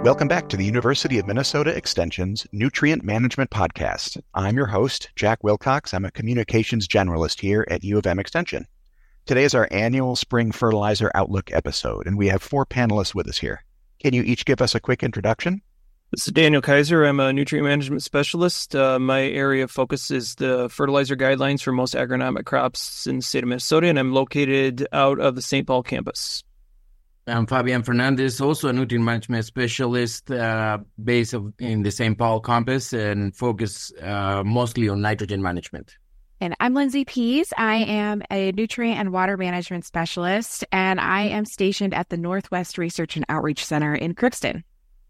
Welcome back to the University of Minnesota Extension's Nutrient Management Podcast. I'm your host, Jack Wilcox. I'm a communications generalist here at U of M Extension. Today is our annual Spring Fertilizer Outlook episode, and we have 4 panelists with us here. Can you each give us a quick introduction? This is Daniel Kaiser. I'm a nutrient management specialist. My area of focus is the fertilizer guidelines for most agronomic crops in the state of Minnesota, and I'm located out of the St. Paul campus. I'm Fabian Fernandez, also a nutrient management specialist based in the St. Paul campus and focus mostly on nitrogen management. And I'm Lindsay Pease. I am a nutrient and water management specialist, and I am stationed at the Northwest Research and Outreach Center in Crookston.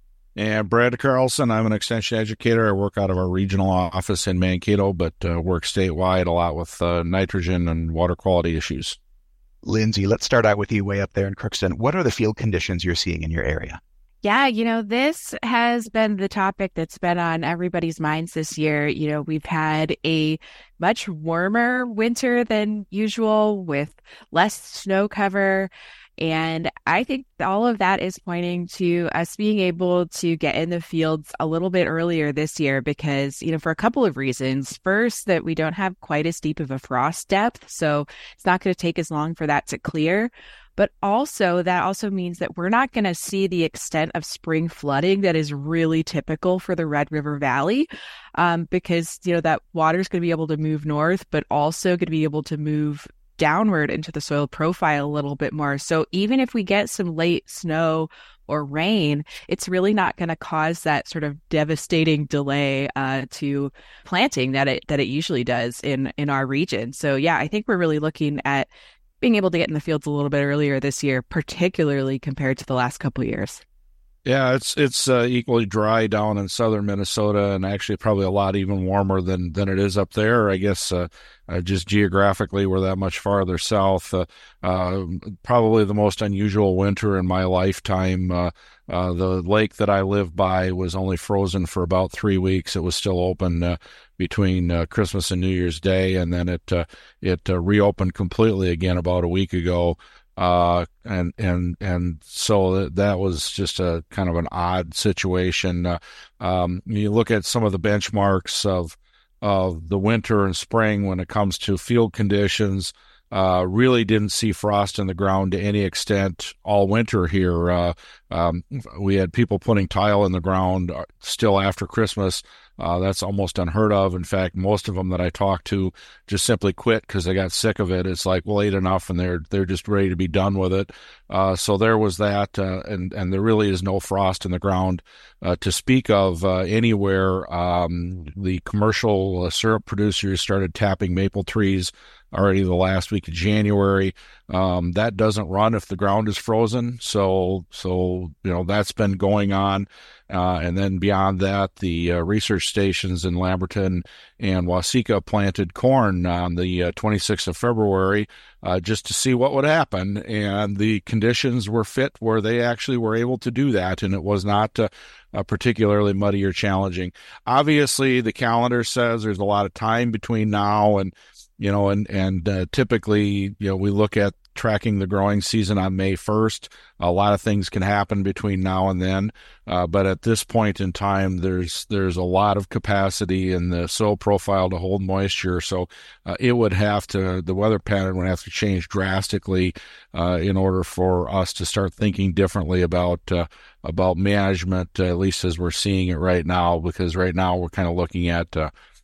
And Brad Carlson, I'm an extension educator. I work out of our regional office in Mankato, but work statewide a lot with nitrogen and water quality issues. Lindsay, let's start out with you way up there in Crookston. What are the field conditions you're seeing in your area? Yeah, this has been the topic that's been on everybody's minds this year. We've had a much warmer winter than usual with less snow cover. And I think all of that is pointing to us being able to get in the fields a little bit earlier this year because, for a couple of reasons. First, that we don't have quite as deep of a frost depth, so it's not going to take as long for that to clear. But also, that also means that we're not going to see the extent of spring flooding that is really typical for the Red River Valley because, that water is going to be able to move north, but also going to be able to move downward into the soil profile a little bit more. So even if we get some late snow or rain, it's really not going to cause that sort of devastating delay to planting that it usually does in our region. So yeah, I think we're really looking at being able to get in the fields a little bit earlier this year, particularly compared to the last couple of years. Yeah, it's equally dry down in southern Minnesota, and actually probably a lot even warmer than it is up there. I guess just geographically, we're that much farther south. Probably the most unusual winter in my lifetime. The lake that I live by was only frozen for about 3 weeks. It was still open between Christmas and New Year's Day, and then it reopened completely again about a week ago. And so that was just a kind of an odd situation. You look at some of the benchmarks of the winter and spring when it comes to field conditions, really didn't see frost in the ground to any extent all winter here. We had people putting tile in the ground still after Christmas. That's almost unheard of. In fact, most of them that I talked to just simply quit because they got sick of it. It's like, well, ate enough, and they're just ready to be done with it. So there was that, and there really is no frost in the ground to speak of anywhere. The commercial syrup producers started tapping maple trees already the last week of January. That doesn't run if the ground is frozen. So that's been going on. And then beyond that, the research stations in Lamberton and Waseca planted corn on the 26th of February just to see what would happen. And the conditions were fit where they actually were able to do that. And it was not particularly muddy or challenging. Obviously, the calendar says there's a lot of time between now and typically, we look at tracking the growing season on May 1st. A lot of things can happen between now and then. But at this point in time, there's a lot of capacity in the soil profile to hold moisture. So the weather pattern would have to change drastically in order for us to start thinking differently about management, at least as we're seeing it right now, because right now we're kind of looking at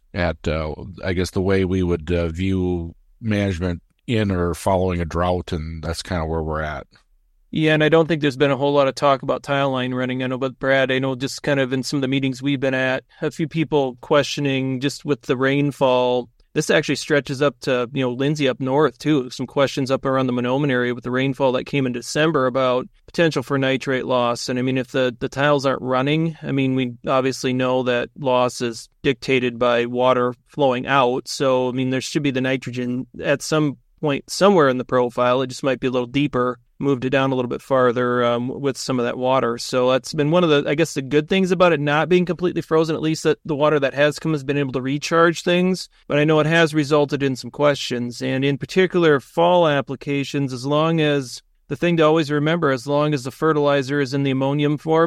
I guess the way we would view management in or following a drought, and that's kind of where we're at. Yeah, and I don't think there's been a whole lot of talk about tile line running. I know, but Brad, I know just kind of in some of the meetings we've been at, a few people questioning just with the rainfall. This actually stretches up to, Lindsay up north too. Some questions up around the Mahnomen area with the rainfall that came in December about potential for nitrate loss. And I mean, if the tiles aren't running, we obviously know that loss is dictated by water flowing out. So, there should be the nitrogen at some point somewhere in the profile. It just might be a little deeper, moved it down a little bit farther with some of that water. So that's been one of the good things about it not being completely frozen, at least that the water that has come has been able to recharge things. But I know it has resulted in some questions. And in particular, fall applications, as long as the thing to always remember, as long as the fertilizer is in the ammonium form,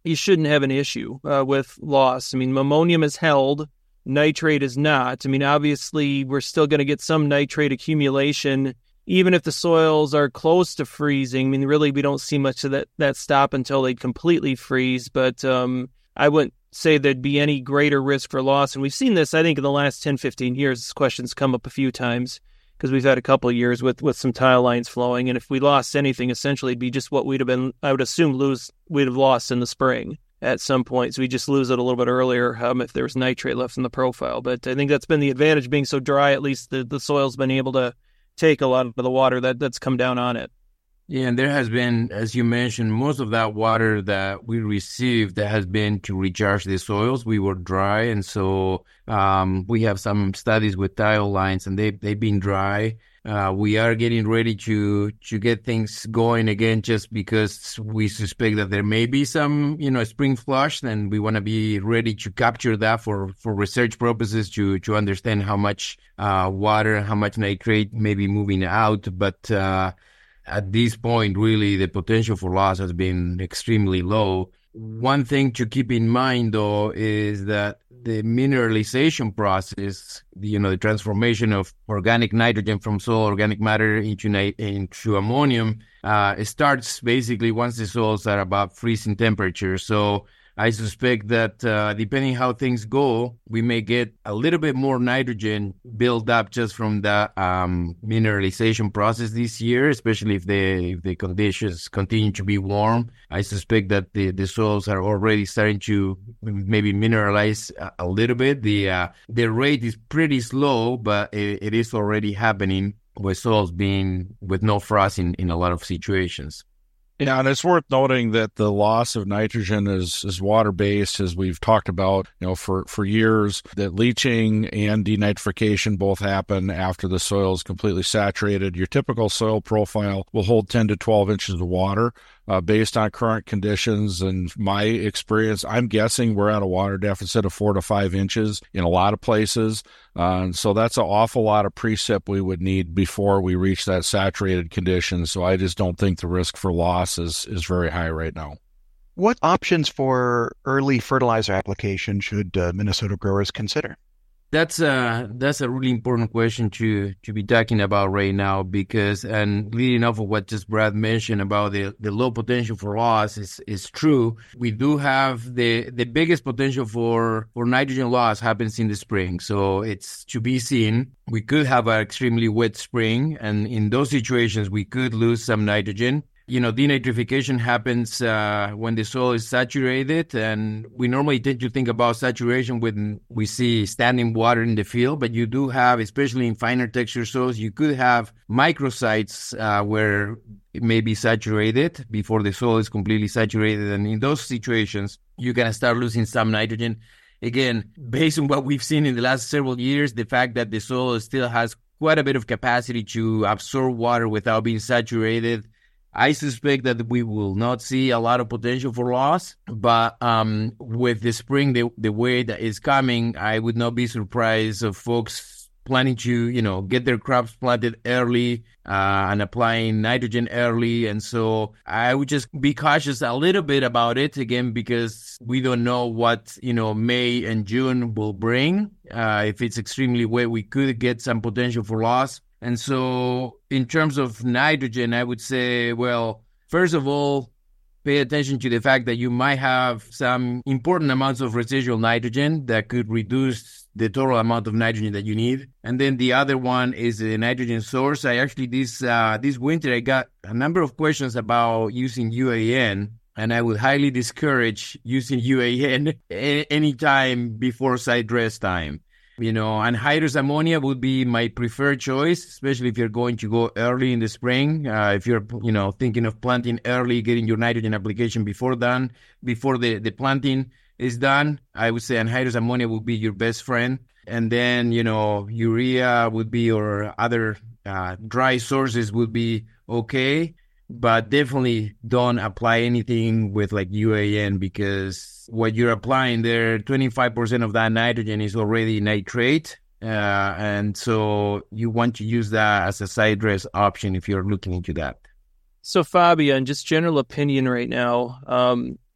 you shouldn't have an issue with loss. I mean, ammonium is held, nitrate is not. I mean, obviously, we're still going to get some nitrate accumulation, even if the soils are close to freezing. I mean, really, we don't see much of that stop until they completely freeze. But I wouldn't say there'd be any greater risk for loss. And we've seen this, I think, in the last 10, 15 years. This question's come up a few times because we've had a couple of years with some tile lines flowing. And if we lost anything, essentially, it'd be just what we'd have lost in the spring at some point. So we just lose it a little bit earlier if there was nitrate left in the profile. But I think that's been the advantage, being so dry. At least the soil's been able to take a lot of the water that's come down on it. Yeah, and there has been, as you mentioned, most of that water that we received that has been to recharge the soils. We were dry, and so we have some studies with tile lines, and they've been dry. We are getting ready to get things going again, just because we suspect that there may be some, spring flush, and we want to be ready to capture that for research purposes to understand how much water, how much nitrate may be moving out. But at this point, really, the potential for loss has been extremely low. One thing to keep in mind, though, is that the mineralization process, the transformation of organic nitrogen from soil organic matter into ammonium, it starts basically once the soils are above freezing temperature. So I suspect that depending how things go, we may get a little bit more nitrogen built up just from the mineralization process this year, especially if the conditions continue to be warm. I suspect that the soils are already starting to maybe mineralize a little bit. The rate is pretty slow, but it is already happening with soils being with no frost in a lot of situations. Yeah, and it's worth noting that the loss of nitrogen is water-based, as we've talked about, for years, that leaching and denitrification both happen after the soil is completely saturated. Your typical soil profile will hold 10 to 12 inches of water. Based on current conditions and my experience, I'm guessing we're at a water deficit of 4 to 5 inches in a lot of places. And so that's an awful lot of precip we would need before we reach that saturated condition. So I just don't think the risk for loss is very high right now. What options for early fertilizer application should Minnesota growers consider? That's a really important question to be talking about right now, because, and leading off of what just Brad mentioned about the low potential for loss is true. We do have the biggest potential for nitrogen loss happens in the spring. So it's to be seen. We could have an extremely wet spring, and in those situations, we could lose some nitrogen. Denitrification happens when the soil is saturated, and we normally tend to think about saturation when we see standing water in the field, but you do have, especially in finer texture soils, you could have microsites where it may be saturated before the soil is completely saturated, and in those situations, you're going to start losing some nitrogen. Again, based on what we've seen in the last several years, the fact that the soil still has quite a bit of capacity to absorb water without being saturated, I suspect that we will not see a lot of potential for loss, but with the spring, the way that is coming, I would not be surprised of folks planning to, get their crops planted early and applying nitrogen early. And so I would just be cautious a little bit about it, again, because we don't know what, May and June will bring. If it's extremely wet, we could get some potential for loss. And so in terms of nitrogen, I would say, well, first of all, pay attention to the fact that you might have some important amounts of residual nitrogen that could reduce the total amount of nitrogen that you need. And then the other one is the nitrogen source. I actually, this winter, I got a number of questions about using UAN, and I would highly discourage using UAN anytime before side dress time. Anhydrous ammonia would be my preferred choice, especially if you're going to go early in the spring. If you're, thinking of planting early, getting your nitrogen application before the planting is done, I would say anhydrous ammonia would be your best friend. And then, urea would be, or other dry sources would be okay. But definitely don't apply anything with like UAN, because what you're applying there, 25% of that nitrogen is already nitrate. And so you want to use that as a side dress option if you're looking into that. So Fabian, just general opinion right now,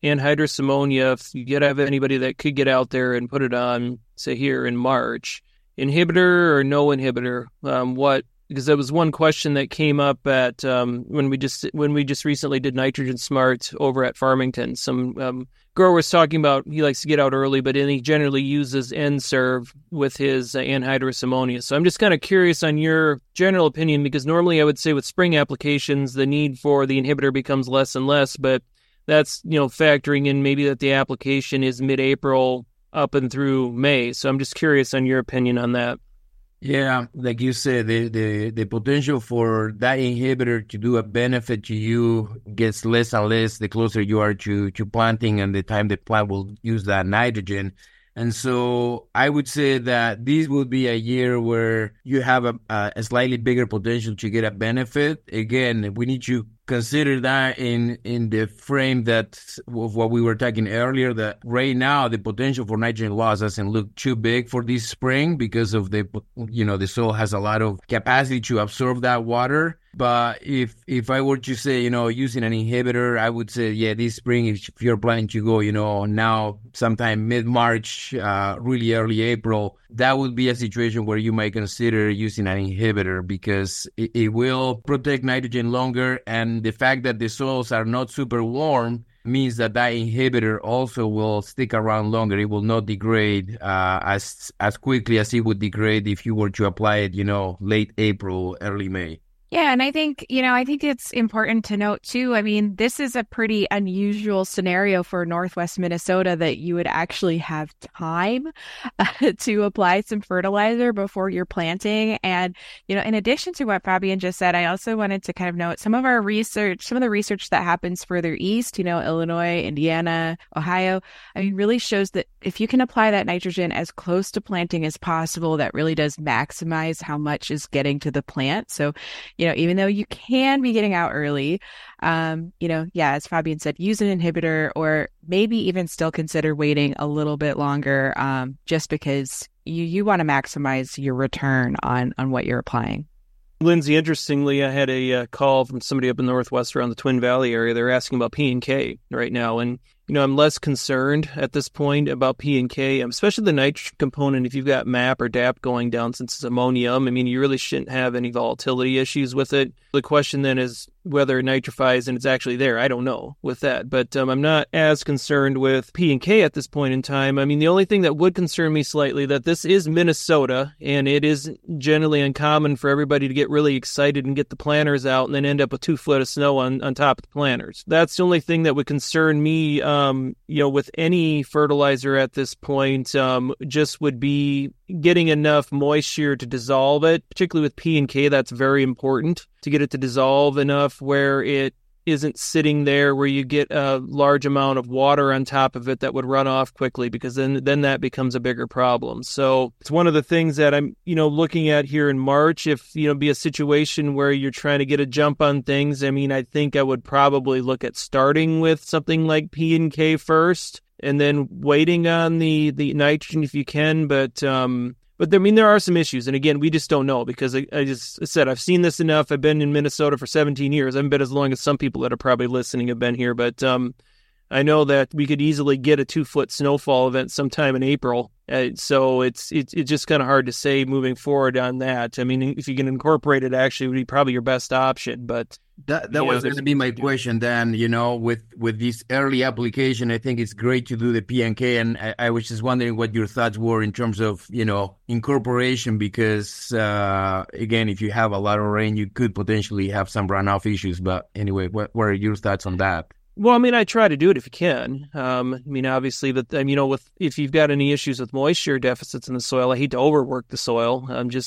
anhydrous ammonia, if you could have anybody that could get out there and put it on, say here in March, inhibitor or no inhibitor, because that was one question that came up at when we just recently did Nitrogen Smart over at Farmington. Some grower was talking about he likes to get out early, but then he generally uses N-Serve with his anhydrous ammonia. So I'm just kind of curious on your general opinion, because normally I would say with spring applications, the need for the inhibitor becomes less and less, but that's, factoring in maybe that the application is mid-April up and through May. So I'm just curious on your opinion on that. Yeah, like you said, the potential for that inhibitor to do a benefit to you gets less and less the closer you are to planting and the time the plant will use that nitrogen. And so I would say that this would be a year where you have a slightly bigger potential to get a benefit. Again, we need to consider that in the frame that of what we were talking earlier, that right now the potential for nitrogen loss doesn't look too big for this spring because of the soil has a lot of capacity to absorb that water. But if I were to say, using an inhibitor, I would say, yeah, this spring, if you're planning to go, now sometime mid-March, really early April, that would be a situation where you might consider using an inhibitor because it will protect nitrogen longer. And the fact that the soils are not super warm means that inhibitor also will stick around longer. It will not degrade as quickly as it would degrade if you were to apply it, late April, early May. Yeah, and I think it's important to note too, this is a pretty unusual scenario for Northwest Minnesota that you would actually have time to apply some fertilizer before you're planting. And, in addition to what Fabian just said, I also wanted to kind of note some of the research that happens further east, Illinois, Indiana, Ohio, really shows that if you can apply that nitrogen as close to planting as possible, that really does maximize how much is getting to the plant. So, even though you can be getting out early, as Fabian said, use an inhibitor or maybe even still consider waiting a little bit longer just because you want to maximize your return on what you're applying. Lindsay, interestingly, I had a call from somebody up in the Northwest around the Twin Valley area. They're asking about P&K right now. And, I'm less concerned at this point about P&K, especially the nitrogen component. If you've got MAP or DAP going down since it's ammonium, you really shouldn't have any volatility issues with it. The question then is whether it nitrifies and it's actually there. I don't know with that, but I'm not as concerned with P&K at this point in time. The only thing that would concern me slightly that this is Minnesota, and it is generally uncommon for everybody to get really excited and get the planters out and then end up with 2 foot of snow on top of the planters. That's the only thing that would concern me, with any fertilizer at this point, just would be getting enough moisture to dissolve it, particularly with P&K. That's very important to get it to dissolve enough where it isn't sitting there where you get a large amount of water on top of it that would run off quickly, because then that becomes a bigger problem. So it's one of the things that I'm, looking at here in March. If, be a situation where you're trying to get a jump on things, I think I would probably look at starting with something like P&K first and then waiting on the nitrogen if you can. But there are some issues. And again, we just don't know because I just said, I've seen this enough. I've been in Minnesota for 17 years. I haven't been as long as some people that are probably listening have been here. But I know that we could easily get a 2 foot snowfall event sometime in April. So it's just kind of hard to say moving forward on that. If you can incorporate it, actually, it would be probably your best option. But that was going to be my question, Dan. With this early application, I think it's great to do the P&K, and I was just wondering what your thoughts were in terms of incorporation, because again, if you have a lot of rain, you could potentially have some runoff issues. But anyway, what are your thoughts on that? Well, I try to do it if you can. Obviously, but if you've got any issues with moisture deficits in the soil, I hate to overwork the soil.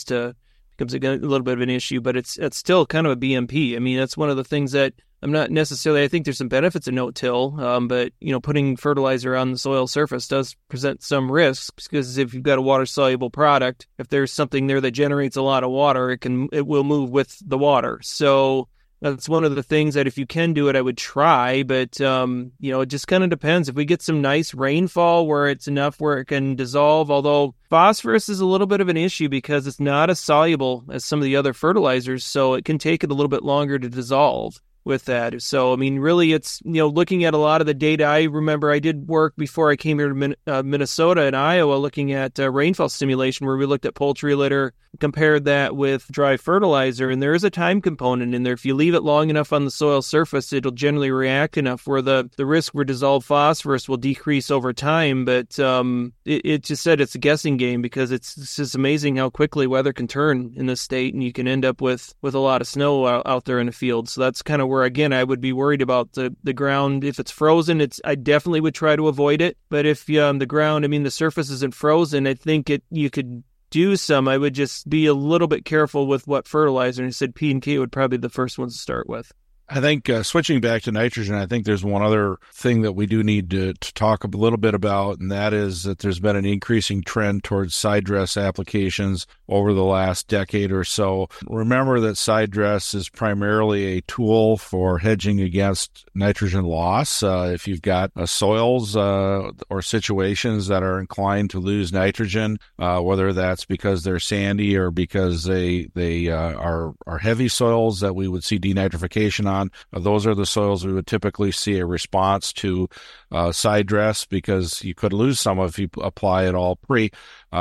Becomes a little bit of an issue, but it's still kind of a BMP. That's one of the things that I'm not necessarily. I think there's some benefits in no-till, but putting fertilizer on the soil surface does present some risks, because if you've got a water-soluble product, if there's something there that generates a lot of water, it will move with the water. So that's one of the things that if you can do it, I would try. But, it just kind of depends. If we get some nice rainfall where it's enough where it can dissolve, although phosphorus is a little bit of an issue because it's not as soluble as some of the other fertilizers, so it can take it a little bit longer to dissolve, with that. So, I mean, really, it's, looking at a lot of the data. I remember I did work before I came here to Minnesota and Iowa looking at rainfall simulation, where we looked at poultry litter, compared that with dry fertilizer, and there is a time component in there. If you leave it long enough on the soil surface, it'll generally react enough where the risk for dissolved phosphorus will decrease over time. But it just said it's a guessing game, because it's just amazing how quickly weather can turn in this state, and you can end up with a lot of snow out there in the field. So that's kind of where, again, I would be worried about the ground. If it's frozen, I definitely would try to avoid it. But if the ground, the surface isn't frozen, I think you could do some. I would just be a little bit careful with what fertilizer. And he said P&K would probably be the first ones to start with. I think switching back to nitrogen, I think there's one other thing that we do need to talk a little bit about, and that is that there's been an increasing trend towards side dress applications over the last decade or so. Remember that side dress is primarily a tool for hedging against nitrogen loss. If you've got soils or situations that are inclined to lose nitrogen, whether that's because they're sandy or because they are heavy soils that we would see denitrification on, those are the soils we would typically see a response to side dress, because you could lose some if you apply it all pre.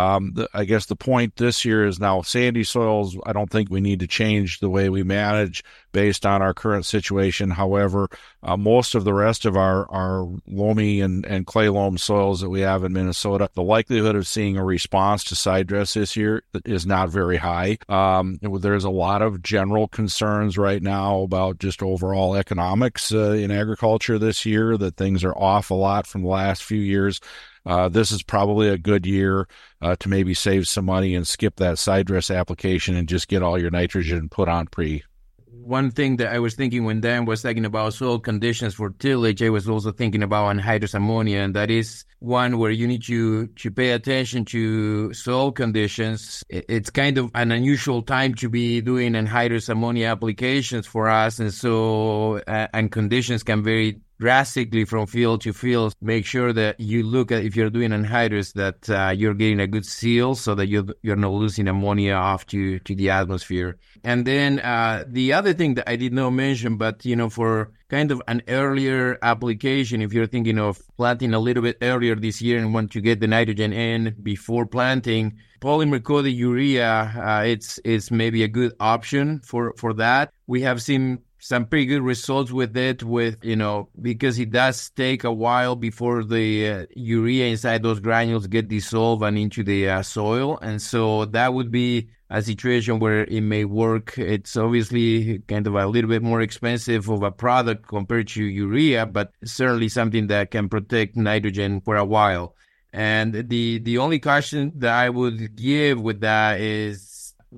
I guess the point this year is now sandy soils. I don't think we need to change the way we manage based on our current situation. However, most of the rest of our loamy and clay loam soils that we have in Minnesota, the likelihood of seeing a response to side dress this year is not very high. There's a lot of general concerns right now about just overall economics in agriculture this year, that things are off a lot from the last few years. This is probably a good year to maybe save some money and skip that side dress application and just get all your nitrogen put on pre. One thing that I was thinking when Dan was talking about soil conditions for tillage, I was also thinking about anhydrous ammonia, and that is one where you need to pay attention to soil conditions. It's kind of an unusual time to be doing anhydrous ammonia applications for us, and so and conditions can vary drastically from field to field. Make sure that you look at, if you're doing anhydrous, that you're getting a good seal so that you're not losing ammonia off to the atmosphere. And then the other thing that I did not mention, but for kind of an earlier application, if you're thinking of planting a little bit earlier this year and want to get the nitrogen in before planting, polymer-coated urea, it's maybe a good option for that. We have seen some pretty good results with it, because it does take a while before the urea inside those granules get dissolved and into the soil. And so that would be a situation where it may work. It's obviously kind of a little bit more expensive of a product compared to urea, but certainly something that can protect nitrogen for a while. And the only caution that I would give with that is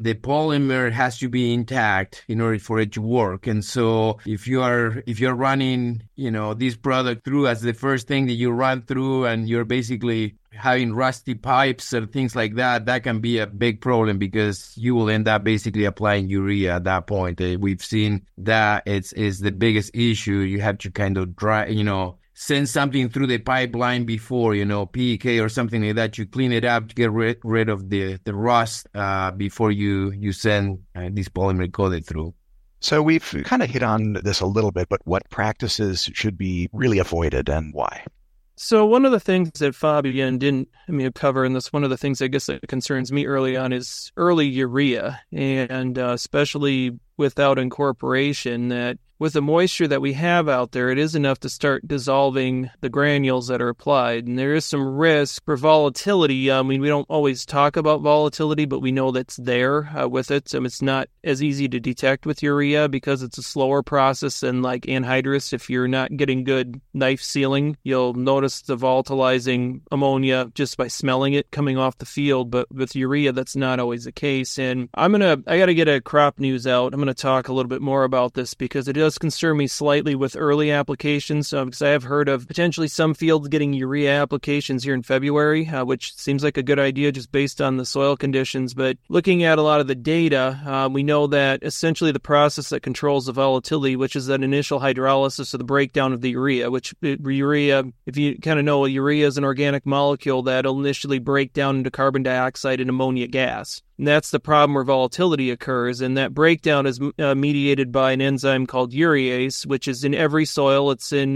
the polymer has to be intact in order for it to work. And so if you're running, this product through as the first thing that you run through, and you're basically having rusty pipes or things like that, that can be a big problem, because you will end up basically applying urea at that point. We've seen that it's the biggest issue. You have to kind of send something through the pipeline before, PEK or something like that. You clean it up to get rid of the rust before you send this polymer coated through. So we've kind of hit on this a little bit, but what practices should be really avoided and why? So one of the things that Fabian didn't cover, and that's one of the things I guess that concerns me early on, is early urea, and especially without incorporation, that with the moisture that we have out there, it is enough to start dissolving the granules that are applied. And there is some risk for volatility. We don't always talk about volatility, but we know that's there with it. It's not as easy to detect with urea because it's a slower process than like anhydrous. If you're not getting good knife sealing, you'll notice the volatilizing ammonia just by smelling it coming off the field. But with urea, that's not always the case. And I got to get a crop news out. I'm going to talk a little bit more about this because it does concern me slightly with early applications, because I have heard of potentially some fields getting urea applications here in February, which seems like a good idea just based on the soil conditions. But looking at a lot of the data, we know that essentially the process that controls the volatility, which is that initial hydrolysis or the breakdown of the urea, urea, if you kind of know, urea is an organic molecule that will initially break down into carbon dioxide and ammonia gas. And that's the problem where volatility occurs. And that breakdown is mediated by an enzyme called urease, which is in every soil. It's in,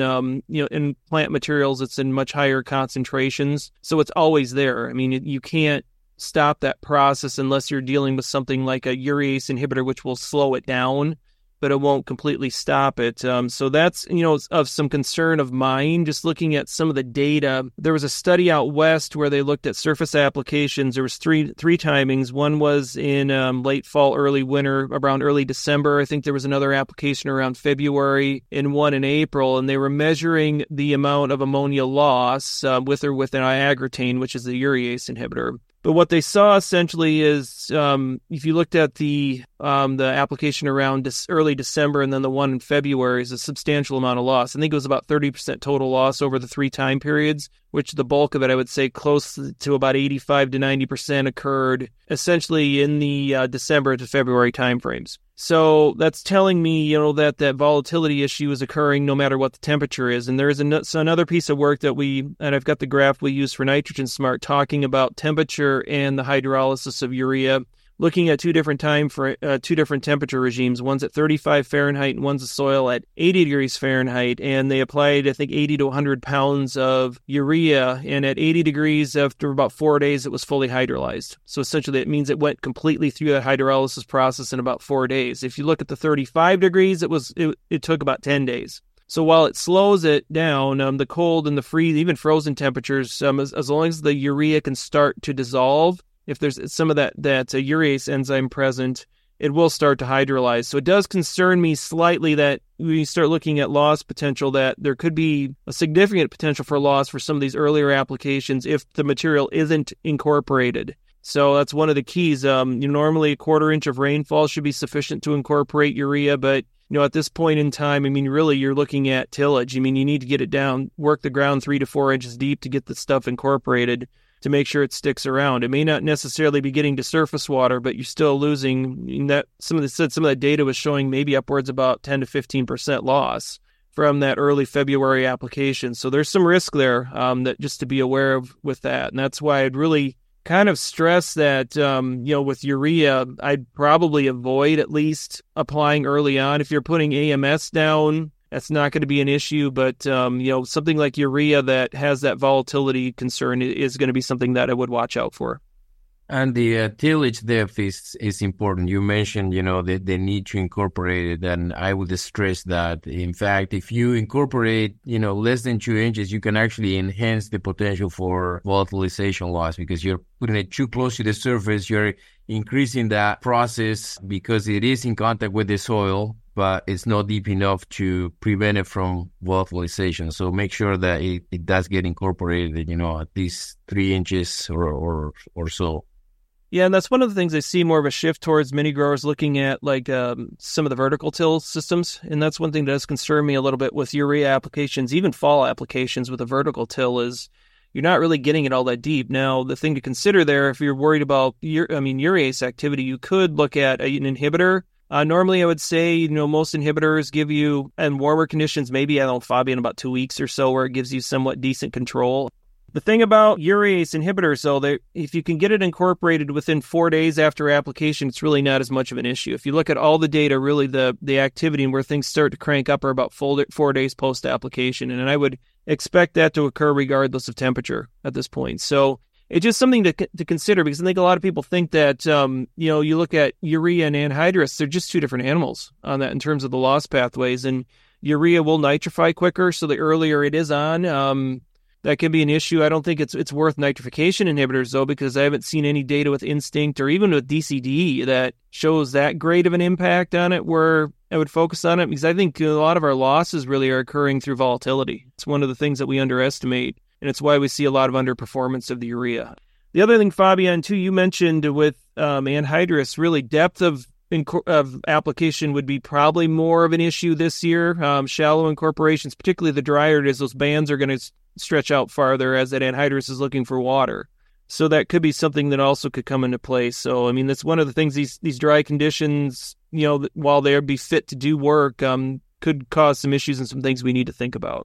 in plant materials, it's in much higher concentrations. So it's always there. I mean, you can't stop that process unless you're dealing with something like a urease inhibitor, which will slow it down, but it won't completely stop it. So that's, of some concern of mine, just looking at some of the data. There was a study out west where they looked at surface applications. There was three timings. One was in late fall, early winter, around early December. I think there was another application around February and one in April, and they were measuring the amount of ammonia loss with or without iagratane, which is the urease inhibitor. But what they saw essentially is, if you looked at the application around early December and then the one in February, is a substantial amount of loss. I think it was about 30% total loss over the 3 time periods, which the bulk of it, I would say, close to about 85 to 90% occurred essentially in the December to February timeframes. So that's telling me, that volatility issue is occurring no matter what the temperature is. And there is another piece of work that and I've got the graph we use for Nitrogen Smart talking about temperature and the hydrolysis of urea, looking at two different temperature regimes. One's at 35 Fahrenheit and one's a soil at 80 degrees Fahrenheit. And they applied, I think, 80 to 100 pounds of urea. And at 80 degrees, after about 4 days, it was fully hydrolyzed. So essentially, it means it went completely through that hydrolysis process in about 4 days. If you look at the 35 degrees, it took about 10 days. So while it slows it down, the cold and the freeze, even frozen temperatures, as long as the urea can start to dissolve, if there's some of that urease enzyme present, it will start to hydrolyze. So it does concern me slightly that when you start looking at loss potential, that there could be a significant potential for loss for some of these earlier applications if the material isn't incorporated. So that's one of the keys. Normally a 1/4 inch of rainfall should be sufficient to incorporate urea, but at this point in time, really you're looking at tillage. You need to get it down, work the ground 3 to 4 inches deep to get the stuff incorporated, to make sure it sticks around. It may not necessarily be getting to surface water, but you're still losing that. Some of that data was showing maybe upwards about 10 to 15% loss from that early February application. So there's some risk there that just to be aware of with that. And that's why I'd really kind of stress that, with urea, I'd probably avoid at least applying early on. If you're putting AMS down, that's not going to be an issue, but something like urea that has that volatility concern is going to be something that I would watch out for. And the tillage depth is important. You mentioned, the need to incorporate it, and I would stress that. In fact, if you incorporate, less than 2 inches, you can actually enhance the potential for volatilization loss because you're putting it too close to the surface. You're increasing that process because it is in contact with the soil, but it's not deep enough to prevent it from volatilization. So make sure that it does get incorporated, at least 3 inches or so. Yeah, and that's one of the things I see more of a shift towards mini growers looking at, like some of the vertical till systems. And that's one thing that does concern me a little bit with urea applications, even fall applications with a vertical till, is you're not really getting it all that deep. Now, the thing to consider there, if you're worried about urease activity, you could look at an inhibitor. Normally, I would say, most inhibitors give you, in warmer conditions, maybe, Fabian, about 2 weeks or so, where it gives you somewhat decent control. The thing about urease inhibitors, though, if you can get it incorporated within 4 days after application, it's really not as much of an issue. If you look at all the data, really the activity and where things start to crank up are about 4 days post-application. And I would expect that to occur regardless of temperature at this point. So it's just something to consider, because I think a lot of people think that, you look at urea and anhydrous, they're just two different animals on that in terms of the loss pathways. And urea will nitrify quicker, so the earlier it is on, that can be an issue. I don't think it's worth nitrification inhibitors, though, because I haven't seen any data with Instinct or even with DCD that shows that great of an impact on it where I would focus on it, because I think a lot of our losses really are occurring through volatility. It's one of the things that we underestimate, and it's why we see a lot of underperformance of the urea. The other thing, Fabian, too, you mentioned with anhydrous, really depth of application would be probably more of an issue this year. Shallow incorporations, particularly the drier it is, those bands are going to stretch out farther as that anhydrous is looking for water. So that could be something that also could come into play. So, that's one of the things, these dry conditions, while they'd be fit to do work, could cause some issues and some things we need to think about.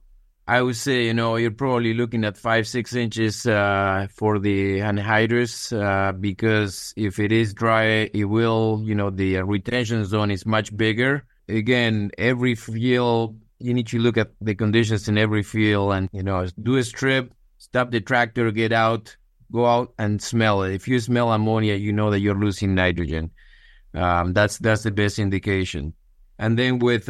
I would say, you're probably looking at 5-6 inches for the anhydrous because if it is dry, it will, the retention zone is much bigger. Again, every field, you need to look at the conditions in every field and, do a strip, stop the tractor, get out, go out and smell it. If you smell ammonia, you know that you're losing nitrogen. That's the best indication. And then with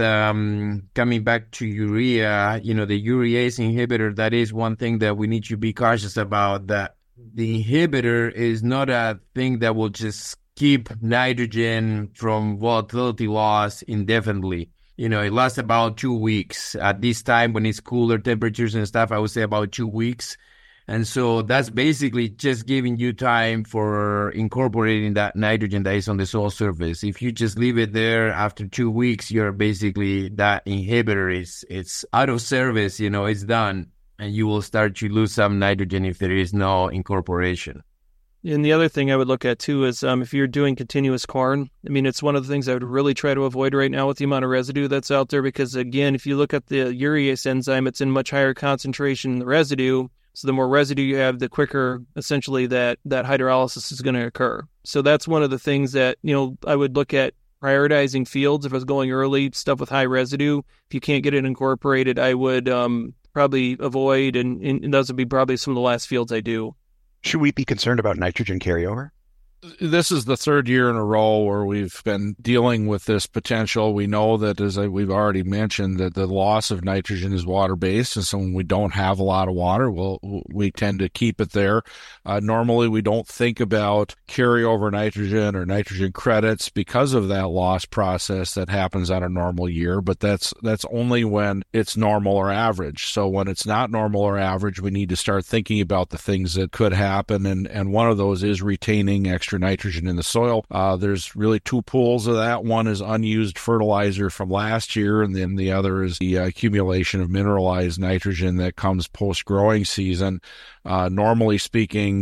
coming back to urea, the urease inhibitor, that is one thing that we need to be cautious about, that the inhibitor is not a thing that will just keep nitrogen from volatility loss indefinitely. It lasts about 2 weeks. At this time, when it's cooler temperatures and stuff, I would say about 2 weeks. And so that's basically just giving you time for incorporating that nitrogen that is on the soil surface. If you just leave it there after 2 weeks, you're basically, that inhibitor it's out of service, it's done. And you will start to lose some nitrogen if there is no incorporation. And the other thing I would look at too is if you're doing continuous corn, it's one of the things I would really try to avoid right now with the amount of residue that's out there, because again, if you look at the urease enzyme, it's in much higher concentration in the residue. So the more residue you have, the quicker essentially that hydrolysis is going to occur. So that's one of the things that, I would look at prioritizing fields. If I was going early, stuff with high residue, if you can't get it incorporated, I would probably avoid, and those would be probably some of the last fields I do. Should we be concerned about nitrogen carryover? This is the third year in a row where we've been dealing with this potential. We know that, as we've already mentioned, that the loss of nitrogen is water-based, and so when we don't have a lot of water, we tend to keep it there. Normally, we don't think about carryover nitrogen or nitrogen credits because of that loss process that happens on a normal year, but that's only when it's normal or average. So when it's not normal or average, we need to start thinking about the things that could happen, and one of those is retaining extra nitrogen in the soil. There's really two pools of that. One is unused fertilizer from last year, and then the other is the accumulation of mineralized nitrogen that comes post-growing season. Normally speaking,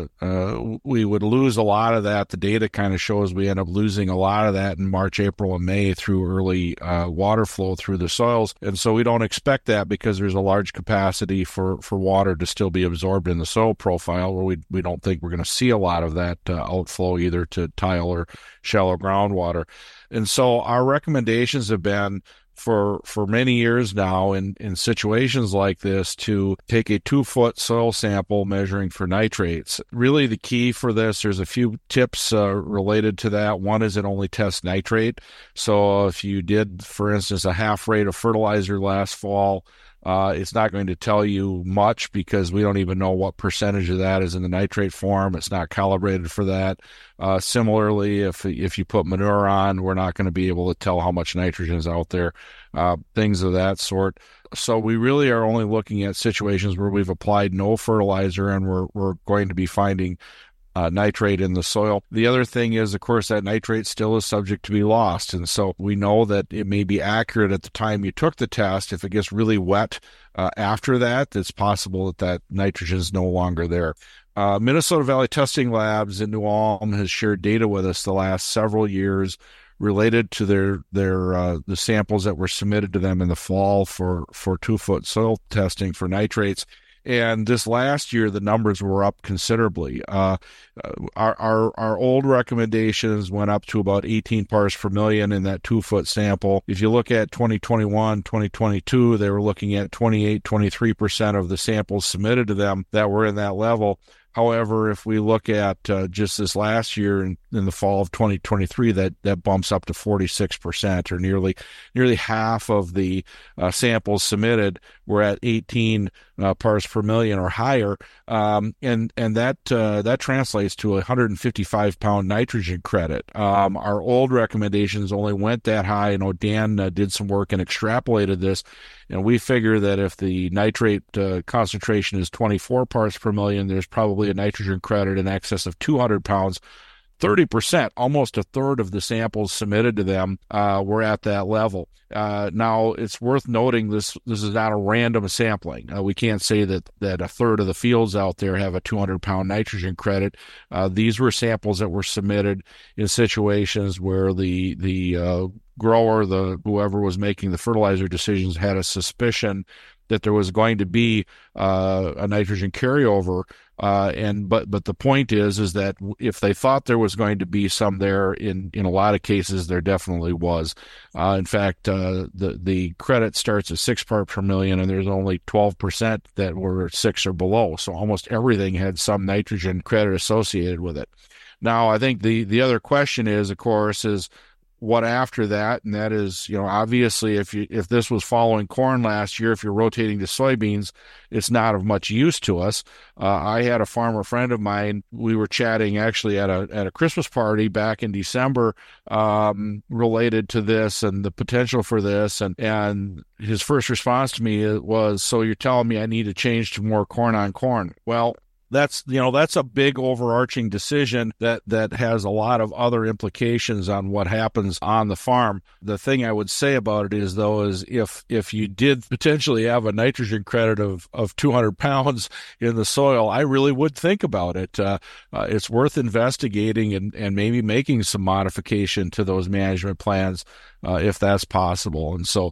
we would lose a lot of that. The data kind of shows we end up losing a lot of that in March, April, and May through early water flow through the soils. And so we don't expect that because there's a large capacity for water to still be absorbed in the soil profile, where we don't think we're going to see a lot of that outflow either to tile or shallow groundwater. And so our recommendations have been for many years now in situations like this to take a 2-foot soil sample measuring for nitrates. Really the key for this, there's a few tips related to that. One is it only tests nitrate. So if you did, for instance, a half rate of fertilizer last fall, it's not going to tell you much because we don't even know what percentage of that is in the nitrate form. It's not calibrated for that. Similarly, if you put manure on, we're not going to be able to tell how much nitrogen is out there, things of that sort. So we really are only looking at situations where we've applied no fertilizer and we're going to be finding nitrate in the soil. The other thing is, of course, that nitrate still is subject to be lost. And so we know that it may be accurate at the time you took the test. If it gets really wet after that, it's possible that nitrogen is no longer there. Minnesota Valley Testing Labs in New Ulm has shared data with us the last several years related to their the samples that were submitted to them in the fall for 2-foot soil testing for nitrates. And this last year, the numbers were up considerably. Our old recommendations went up to about 18 parts per million in that 2-foot sample. If you look at 2021, 2022, they were looking at 23% of the samples submitted to them that were in that level. However, if we look at just this last year in the fall of 2023, that bumps up to 46%, or nearly half of the samples submitted were at 18 parts per million or higher, and that translates to a 155-pound nitrogen credit. Our old recommendations only went that high. Dan did some work and extrapolated this, and we figure that if the nitrate concentration is 24 parts per million, there's probably a nitrogen credit in excess of 200 pounds 30%, almost a third of the samples submitted to them were at that level. Now, it's worth noting this is not a random sampling. We can't say that a third of the fields out there have a 200-pound nitrogen credit. These were samples that were submitted in situations where the grower, whoever was making the fertilizer decisions, had a suspicion that there was going to be a nitrogen carryover. But the point is that if they thought there was going to be some there, in a lot of cases there definitely was. In fact, the credit starts at 6 parts per million, and there's only 12% that were 6 or below. So almost everything had some nitrogen credit associated with it. Now, I think the other question is, of course, is what after that, and that is, obviously if this was following corn last year, if you're rotating to soybeans, it's not of much use to us. I had a farmer friend of mine, we were chatting actually at a Christmas party back in December, related to this and the potential for this, and his first response to me was, "So you're telling me I need to change to more corn on corn?" Well, that's a big overarching decision that has a lot of other implications on what happens on the farm. The thing I would say about it is if you did potentially have a nitrogen credit of 200 pounds in the soil, I really would think about it. It's worth investigating and maybe making some modification to those management plans if that's possible. And so,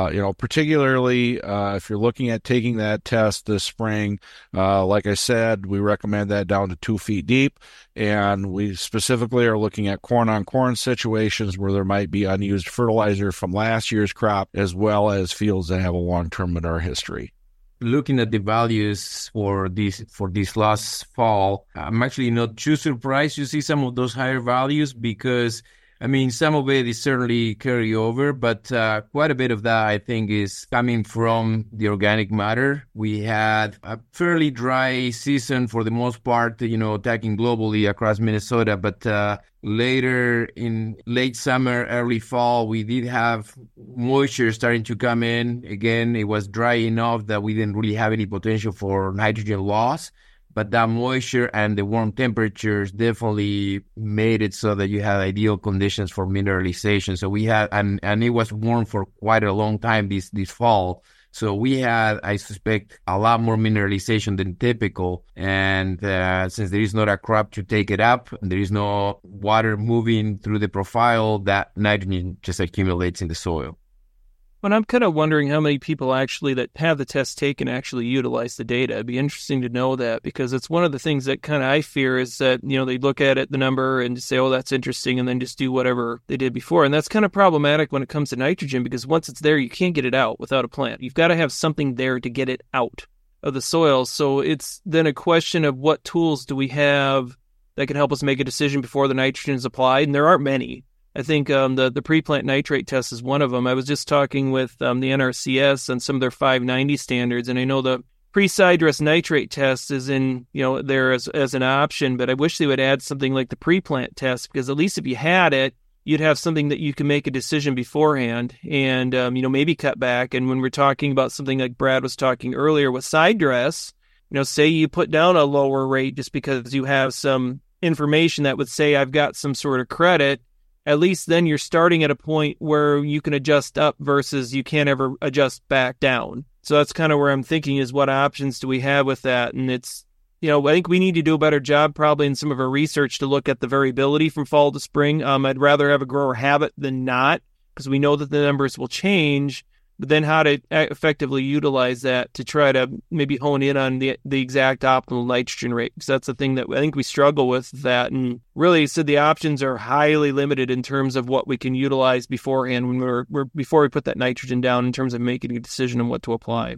particularly if you're looking at taking that test this spring, like I said, we recommend that down to 2 feet deep. And we specifically are looking at corn-on-corn situations where there might be unused fertilizer from last year's crop, as well as fields that have a long-term manure history. Looking at the values for this last fall, I'm actually not too surprised to see some of those higher values because, some of it is certainly carryover, but quite a bit of that, I think, is coming from the organic matter. We had a fairly dry season for the most part, attacking globally across Minnesota, but later in late summer, early fall, we did have moisture starting to come in. Again, it was dry enough that we didn't really have any potential for nitrogen loss. But that moisture and the warm temperatures definitely made it so that you had ideal conditions for mineralization. So we had, and it was warm for quite a long time this fall. So we had, I suspect, a lot more mineralization than typical. And since there is not a crop to take it up, there is no water moving through the profile, that nitrogen just accumulates in the soil. But I'm kind of wondering how many people actually that have the test taken actually utilize the data. It'd be interesting to know that, because it's one of the things that kind of I fear is that, they look at it, the number, and just say, oh, that's interesting, and then just do whatever they did before. And that's kind of problematic when it comes to nitrogen, because once it's there, you can't get it out without a plant. You've got to have something there to get it out of the soil. So it's then a question of what tools do we have that can help us make a decision before the nitrogen is applied, and there aren't many. I think the pre-plant nitrate test is one of them. I was just talking with the NRCS on some of their 590 standards, and I know the pre-sidedress nitrate test is in there as an option, but I wish they would add something like the pre-plant test, because at least if you had it, you'd have something that you can make a decision beforehand and maybe cut back. And when we're talking about something like Brad was talking earlier with sidedress, say you put down a lower rate just because you have some information that would say I've got some sort of credit. At least then you're starting at a point where you can adjust up versus you can't ever adjust back down. So that's kind of where I'm thinking is what options do we have with that? And it's, I think we need to do a better job probably in some of our research to look at the variability from fall to spring. I'd rather have a grower have it than not, because we know that the numbers will change, but then how to effectively utilize that to try to maybe hone in on the exact optimal nitrogen rate, because that's the thing that I think we struggle with that. And really, so the options are highly limited in terms of what we can utilize beforehand when before we put that nitrogen down in terms of making a decision on what to apply.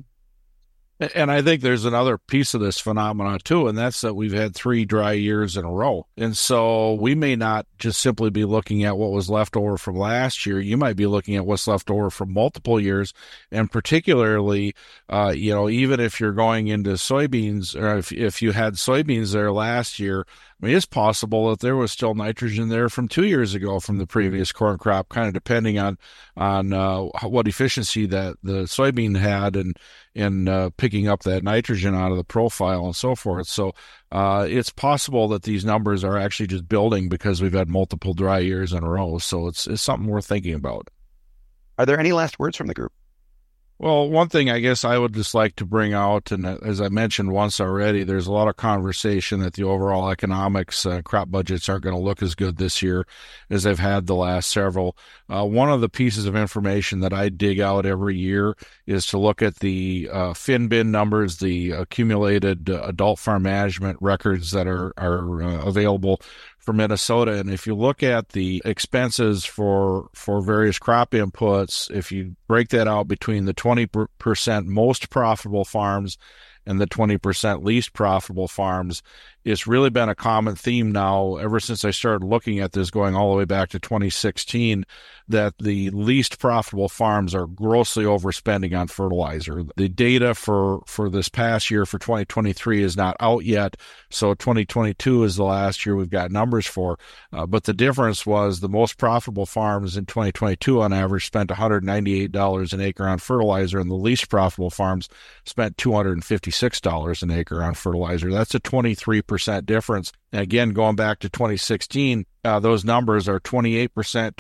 And I think there's another piece of this phenomenon too, and that's that we've had 3 dry years in a row. And so we may not just simply be looking at what was left over from last year. You might be looking at what's left over from multiple years. And particularly, even if you're going into soybeans, or if you had soybeans there last year, I mean, it's possible that there was still nitrogen there from 2 years ago from the previous corn crop, kind of depending on what efficiency that the soybean had in picking up that nitrogen out of the profile and so forth. So it's possible that these numbers are actually just building because we've had multiple dry years in a row. So it's something worth thinking about. Are there any last words from the group? Well, one thing I guess I would just like to bring out, and as I mentioned once already, there's a lot of conversation that the overall economics crop budgets aren't going to look as good this year as they've had the last several. One of the pieces of information that I dig out every year is to look at the FinBin numbers, the accumulated adult farm management records that are available for Minnesota. And if you look at the expenses for various crop inputs, if you break that out between the 20% most profitable farms and the 20% least profitable farms, it's really been a common theme now ever since I started looking at this going all the way back to 2016 that the least profitable farms are grossly overspending on fertilizer. The data for this past year for 2023 is not out yet, so 2022 is the last year we've got numbers for. But the difference was the most profitable farms in 2022 on average spent $198 an acre on fertilizer, and the least profitable farms spent $256 an acre on fertilizer. That's a 23% difference. And again, going back to 2016, those numbers are 28%,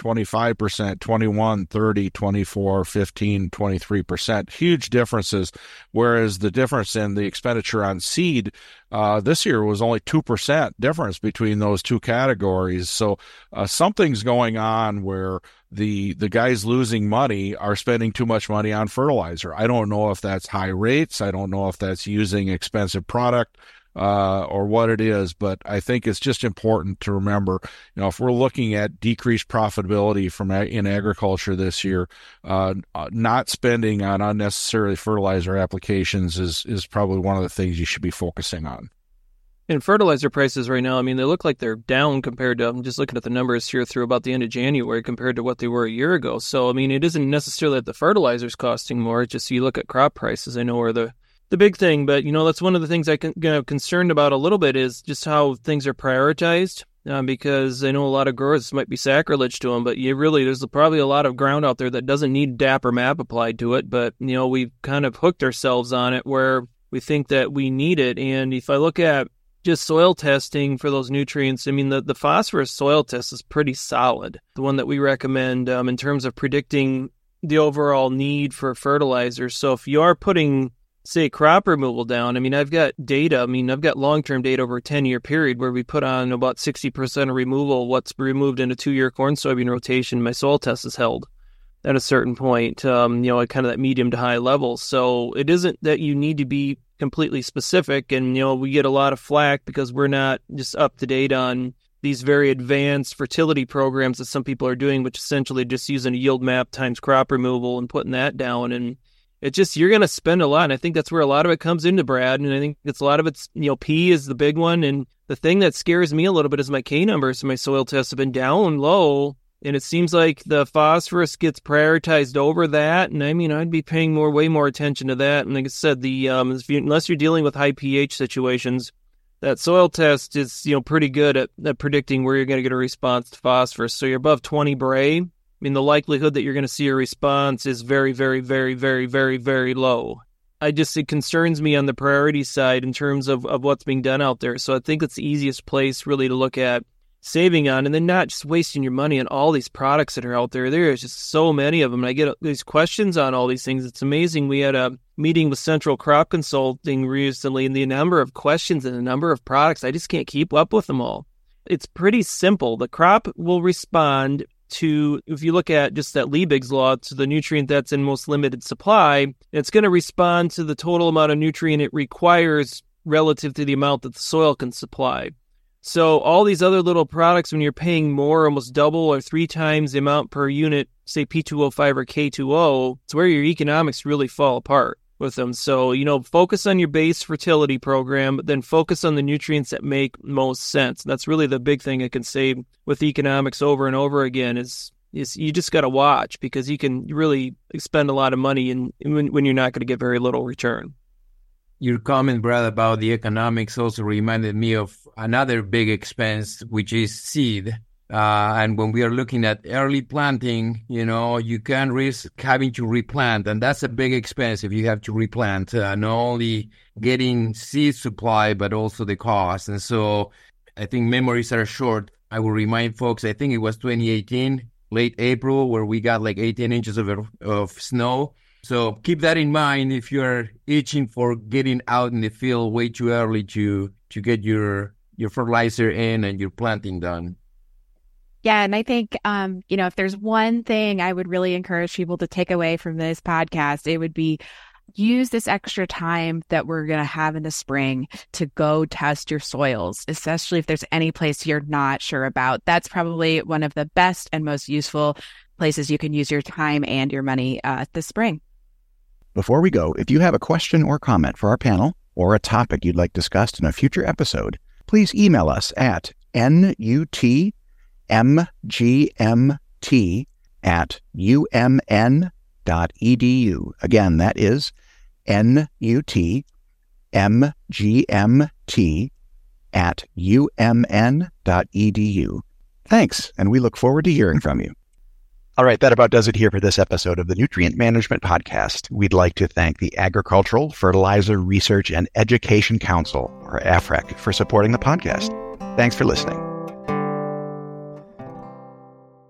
25%, 21, 30, 24, 15, 23%. Huge differences, whereas the difference in the expenditure on seed this year was only 2% difference between those two categories. So something's going on where the guys losing money are spending too much money on fertilizer. I don't know if that's high rates. I don't know if that's using expensive product or what it is, but I think it's just important to remember, if we're looking at decreased profitability in agriculture this year, not spending on unnecessary fertilizer applications is probably one of the things you should be focusing on. And fertilizer prices right now, I mean, they look like they're down compared to, I'm just looking at the numbers here through about the end of January compared to what they were a year ago. So, I mean, it isn't necessarily that the fertilizer's costing more. It's just you look at crop prices, I know are the big thing. But, that's one of the things I get concerned about a little bit is just how things are prioritized. Because I know a lot of growers might be sacrilege to them, but there's probably a lot of ground out there that doesn't need DAP or MAP applied to it. But, we've kind of hooked ourselves on it where we think that we need it. And if I look at just soil testing for those nutrients, I mean, the phosphorus soil test is pretty solid. The one that we recommend in terms of predicting the overall need for fertilizers. So if you are putting, say, crop removal down, I mean, I've got data. I mean, I've got long-term data over a 10-year period where we put on about 60% of removal, what's removed in a 2-year corn soybean rotation. My soil test is held at a certain point, at kind of that medium to high level. So it isn't that you need to be completely specific, and we get a lot of flack because we're not just up to date on these very advanced fertility programs that some people are doing, which essentially just using a yield map times crop removal and putting that down. And it's just, you're going to spend a lot, and I think that's where a lot of it comes into, Brad. And I think it's a lot of it's, P is the big one, and the thing that scares me a little bit is my K numbers. So my soil tests have been down low, and it seems like the phosphorus gets prioritized over that. And I mean, I'd be paying way more attention to that. And like I said, unless you're dealing with high pH situations, that soil test is, pretty good at predicting where you're going to get a response to phosphorus. So you're above 20 Bray. I mean, the likelihood that you're going to see a response is very, very, very, very, very, very low. It concerns me on the priority side in terms of what's being done out there. So I think it's the easiest place really to look at saving on, and then not just wasting your money on all these products that are out there. There is just so many of them. And I get these questions on all these things. It's amazing. We had a meeting with Central Crop Consulting recently, and the number of questions and the number of products, I just can't keep up with them all. It's pretty simple. The crop will respond to, if you look at just that Liebig's law, to the nutrient that's in most limited supply, it's going to respond to the total amount of nutrient it requires relative to the amount that the soil can supply. So all these other little products, when you're paying more, almost double or 3 times the amount per unit, say P2O5 or K2O, it's where your economics really fall apart with them. So, focus on your base fertility program, but then focus on the nutrients that make most sense. That's really the big thing I can say with economics over and over again is you just got to watch, because you can really spend a lot of money when you're not going to get very little return. Your comment, Brad, about the economics also reminded me of another big expense, which is seed. And when we are looking at early planting, you can risk having to replant. And that's a big expense if you have to replant, not only getting seed supply, but also the cost. And so I think memories are short. I will remind folks, I think it was 2018, late April, where we got like 18 inches of snow. So keep that in mind if you're itching for getting out in the field way too early to get your fertilizer in and your planting done. Yeah, and I think, if there's one thing I would really encourage people to take away from this podcast, it would be use this extra time that we're going to have in the spring to go test your soils, especially if there's any place you're not sure about. That's probably one of the best and most useful places you can use your time and your money this spring. Before we go, if you have a question or comment for our panel or a topic you'd like discussed in a future episode, please email us at nutmgmt@umn.edu. Again, that is nutmgmt@umn.edu. Thanks, and we look forward to hearing from you. All right, that about does it here for this episode of the Nutrient Management Podcast. We'd like to thank the Agricultural, Fertilizer Research and Education Council, or AFREC, for supporting the podcast. Thanks for listening.